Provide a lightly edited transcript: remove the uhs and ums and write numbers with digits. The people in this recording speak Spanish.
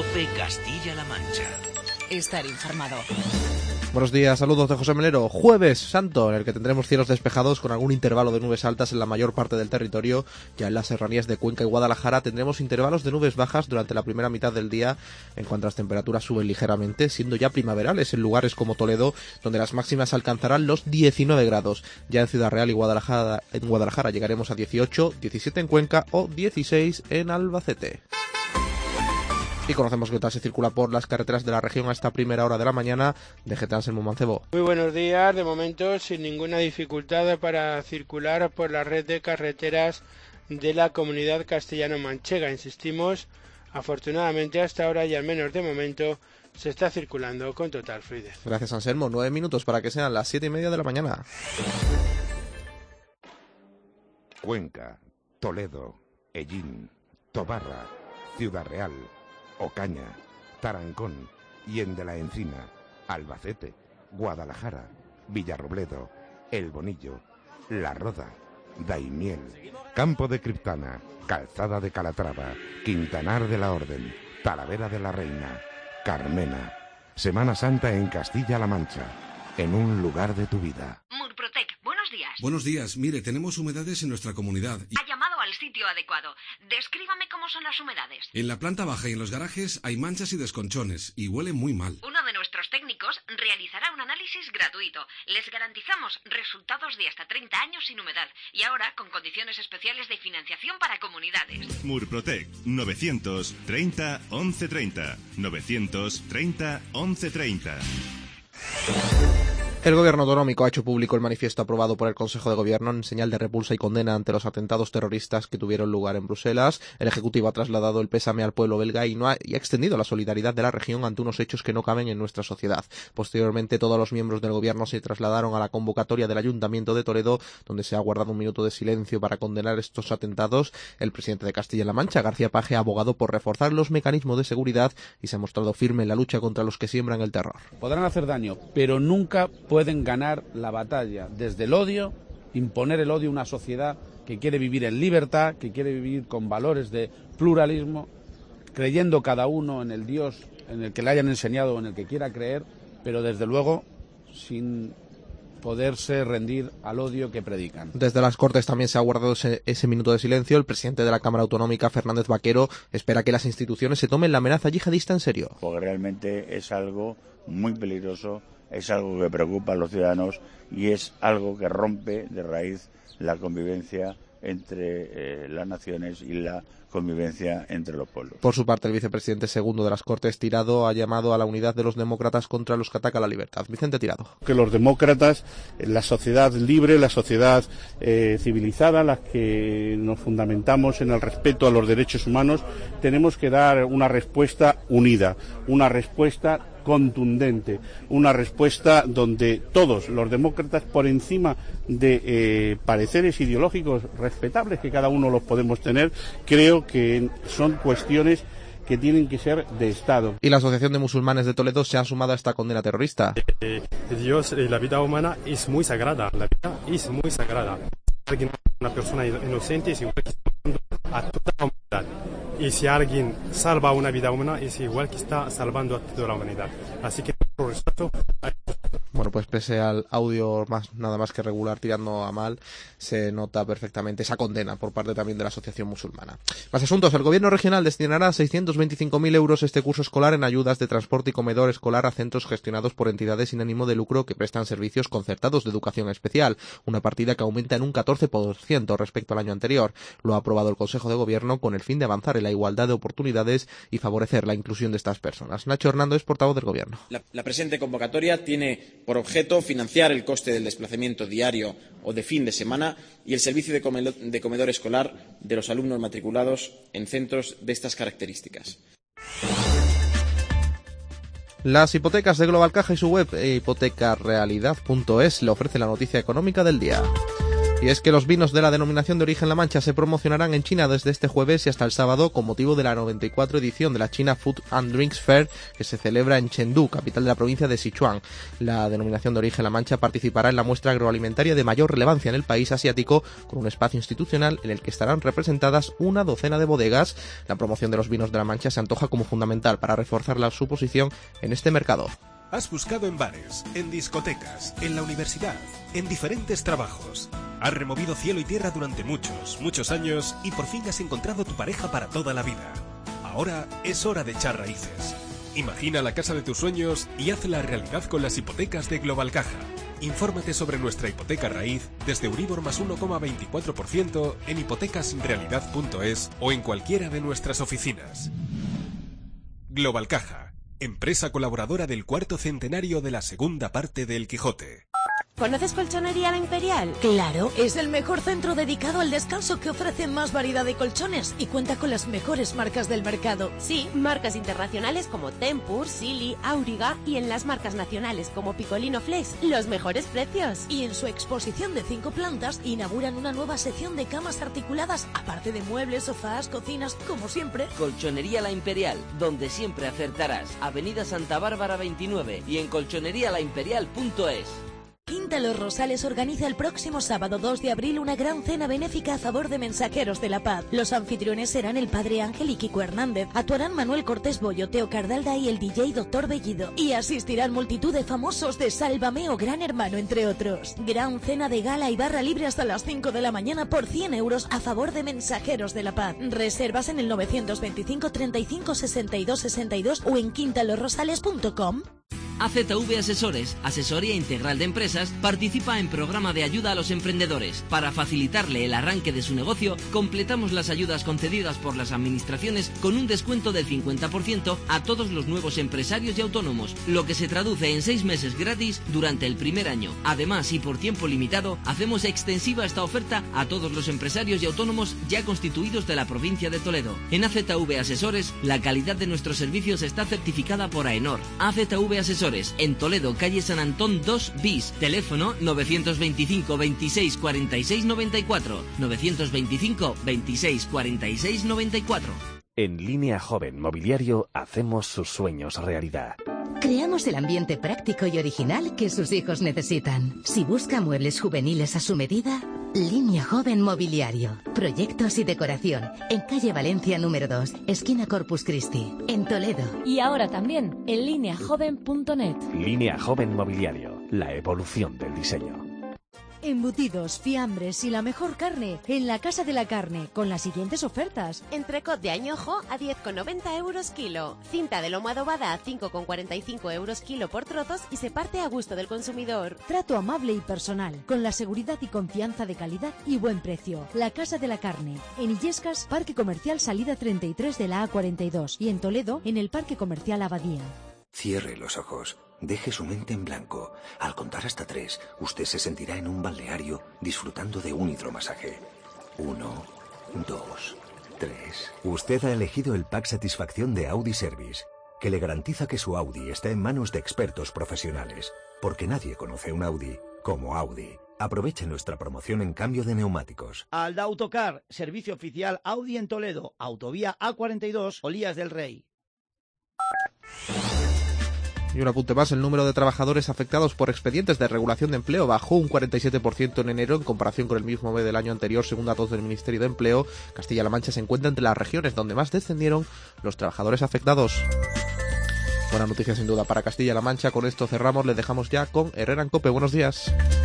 COPE Castilla-La Mancha. Estar informado. Buenos días, saludos de José Melero. Jueves Santo, en el que tendremos cielos despejados con algún intervalo de nubes altas en la mayor parte del territorio. Ya en las serranías de Cuenca y Guadalajara tendremos intervalos de nubes bajas durante la primera mitad del día, en cuanto las temperaturas suben ligeramente, siendo ya primaverales en lugares como Toledo, donde las máximas alcanzarán los 19 grados. Ya en Ciudad Real y Guadalajara llegaremos a 18, 17 en Cuenca o 16 en Albacete. Y conocemos qué tal se circula por las carreteras de la región a esta primera hora de la mañana. DGT Anselmo Mancebo. Muy buenos días, de momento sin ninguna dificultad para circular por la red de carreteras de la comunidad castellano-manchega. Insistimos, afortunadamente hasta ahora y al menos de momento se está circulando con total fluidez. Gracias, Anselmo. 9 minutos para que sean las 7:30 de la mañana. Cuenca, Toledo, Ellín, Tobarra, Ciudad Real, Ocaña, Tarancón, Hien de la Encina, Albacete, Guadalajara, Villarrobledo, El Bonillo, La Roda, Daimiel, Campo de Criptana, Calzada de Calatrava, Quintanar de la Orden, Talavera de la Reina, Carmena. Semana Santa en Castilla-La Mancha, en un lugar de tu vida. Murprotec, buenos días. Buenos días, mire, tenemos humedades en nuestra comunidad. Ha llamado al sitio adecuado. Descríbame cómo son las humedades. En la planta baja y en los garajes hay manchas y desconchones y huele muy mal. Uno de nuestros técnicos realizará un análisis gratuito. Les garantizamos resultados de hasta 30 años sin humedad y ahora con condiciones especiales de financiación para comunidades. Murprotec, 930 1130. 930 1130. El Gobierno autonómico ha hecho público el manifiesto aprobado por el Consejo de Gobierno en señal de repulsa y condena ante los atentados terroristas que tuvieron lugar en Bruselas. El Ejecutivo ha trasladado el pésame al pueblo belga y ha extendido la solidaridad de la región ante unos hechos que no caben en nuestra sociedad. Posteriormente, todos los miembros del Gobierno se trasladaron a la convocatoria del Ayuntamiento de Toledo, donde se ha guardado un minuto de silencio para condenar estos atentados. El presidente de Castilla-La Mancha, García Page, ha abogado por reforzar los mecanismos de seguridad y se ha mostrado firme en la lucha contra los que siembran el terror. Podrán hacer daño, pero nunca pueden ganar la batalla desde el odio, imponer el odio a una sociedad que quiere vivir en libertad, que quiere vivir con valores de pluralismo, creyendo cada uno en el Dios en el que le hayan enseñado o en el que quiera creer, pero desde luego sin poderse rendir al odio que predican. Desde las Cortes también se ha guardado ese minuto de silencio. El presidente de la Cámara Autonómica, Fernández Vaquero, espera que las instituciones se tomen la amenaza yihadista en serio. Porque realmente es algo muy peligroso, es algo que preocupa a los ciudadanos y es algo que rompe de raíz la convivencia entre las naciones y la convivencia entre los pueblos. Por su parte, el vicepresidente segundo de las Cortes, Tirado, ha llamado a la unidad de los demócratas contra los que ataca la libertad. Vicente Tirado. Que los demócratas, la sociedad libre, la sociedad civilizada, las que nos fundamentamos en el respeto a los derechos humanos, tenemos que dar una respuesta unida, una respuesta contundente, una respuesta donde todos los demócratas, por encima de pareceres ideológicos respetables que cada uno los podemos tener, creo que son cuestiones que tienen que ser de Estado. Y la Asociación de Musulmanes de Toledo se ha sumado a esta condena terrorista. Dios, la vida humana es muy sagrada, la vida es muy sagrada. Una persona inocente es igual que está salvando a toda la humanidad. Y si alguien salva una vida humana es igual que está salvando a toda la humanidad. Así que por respeto. Bueno, pues pese al audio nada más que regular tirando a mal, se nota perfectamente esa condena por parte también de la Asociación Musulmana. Más asuntos. El Gobierno regional destinará 625.000 euros este curso escolar en ayudas de transporte y comedor escolar a centros gestionados por entidades sin ánimo de lucro que prestan servicios concertados de educación especial, una partida que aumenta en un 14% respecto al año anterior. Lo ha aprobado el Consejo de Gobierno con el fin de avanzar en la igualdad de oportunidades y favorecer la inclusión de estas personas. Nacho Hernando es portavoz del Gobierno. La presente convocatoria tiene por objeto financiar el coste del desplazamiento diario o de fin de semana y el servicio de comedor escolar de los alumnos matriculados en centros de estas características. Las hipotecas de Global Caja y su web hipotecarealidad.es le ofrece la noticia económica del día. Y es que los vinos de la denominación de origen La Mancha se promocionarán en China desde este jueves y hasta el sábado con motivo de la 94 edición de la China Food and Drinks Fair que se celebra en Chengdu, capital de la provincia de Sichuan. La denominación de origen La Mancha participará en la muestra agroalimentaria de mayor relevancia en el país asiático con un espacio institucional en el que estarán representadas una docena de bodegas. La promoción de los vinos de La Mancha se antoja como fundamental para reforzar su posición en este mercado. Has buscado en bares, en discotecas, en la universidad, en diferentes trabajos. Has removido cielo y tierra durante muchos años y por fin has encontrado tu pareja para toda la vida. Ahora es hora de echar raíces. Imagina la casa de tus sueños y hazla realidad con las hipotecas de Global Caja. Infórmate sobre nuestra hipoteca raíz desde Euribor más 1,24% en hipotecasrealidad.es o en cualquiera de nuestras oficinas. Global Caja, empresa colaboradora del 4º centenario de la segunda parte de El Quijote. ¿Conoces Colchonería La Imperial? Claro, es el mejor centro dedicado al descanso que ofrece más variedad de colchones y cuenta con las mejores marcas del mercado. Sí, marcas internacionales como Tempur, Silly, Auriga y en las marcas nacionales como Picolino Flex, los mejores precios. Y en su exposición de 5 plantas inauguran una nueva sección de camas articuladas, aparte de muebles, sofás, cocinas, como siempre. Colchonería La Imperial, donde siempre acertarás. Avenida Santa Bárbara 29 y en colchonerialaimperial.es. Quinta Los Rosales organiza el próximo sábado 2 de abril una gran cena benéfica a favor de Mensajeros de la Paz. Los anfitriones serán el padre Ángel y Kiko Hernández. Actuarán Manuel Cortés Bollo, Teo Cardalda y el DJ Dr. Bellido. Y asistirán multitud de famosos de Sálvame o Gran Hermano, entre otros. Gran cena de gala y barra libre hasta las 5 de la mañana por 100 euros a favor de Mensajeros de la Paz. Reservas en el 925 35 62 62 o en quintalosrosales.com. AZV Asesores, asesoría integral de empresas, participa en programa de ayuda a los emprendedores. Para facilitarle el arranque de su negocio, completamos las ayudas concedidas por las administraciones con un descuento del 50% a todos los nuevos empresarios y autónomos, lo que se traduce en 6 meses gratis durante el primer año. Además, y por tiempo limitado, hacemos extensiva esta oferta a todos los empresarios y autónomos ya constituidos de la provincia de Toledo. En AZV Asesores, la calidad de nuestros servicios está certificada por AENOR. AZV Asesores, en Toledo, calle San Antón 2 bis, teléfono 925 26 46 94, 925 26 46 94. En Línea Joven Mobiliario hacemos sus sueños realidad. Creamos el ambiente práctico y original que sus hijos necesitan. Si busca muebles juveniles a su medida, Línea Joven Mobiliario. Proyectos y decoración. En calle Valencia número 2, esquina Corpus Christi, en Toledo. Y ahora también en lineajoven.net. Línea Joven Mobiliario. La evolución del diseño. Embutidos, fiambres y la mejor carne en la Casa de la Carne, con las siguientes ofertas. Entrecot de añojo a 10,90 euros kilo. Cinta de lomo adobada a 5,45 euros kilo por trozos y se parte a gusto del consumidor. Trato amable y personal, con la seguridad y confianza de calidad y buen precio. La Casa de la Carne, en Illescas, Parque Comercial Salida 33 de la A42 y en Toledo, en el Parque Comercial Abadía. Cierre los ojos. Deje su mente en blanco. Al contar hasta 3, usted se sentirá en un balneario disfrutando de un hidromasaje. 1, 2, 3. Usted ha elegido el Pack Satisfacción de Audi Service, que le garantiza que su Audi está en manos de expertos profesionales, porque nadie conoce un Audi como Audi. Aproveche nuestra promoción en cambio de neumáticos. Alda Autocar, servicio oficial Audi en Toledo, autovía A42, Olías del Rey. Y un apunte más, el número de trabajadores afectados por expedientes de regulación de empleo bajó un 47% en enero en comparación con el mismo mes del año anterior, según datos del Ministerio de Empleo. Castilla-La Mancha se encuentra entre las regiones donde más descendieron los trabajadores afectados. Buena noticia sin duda para Castilla-La Mancha. Con esto cerramos, le dejamos ya con Herrera en COPE. Buenos días.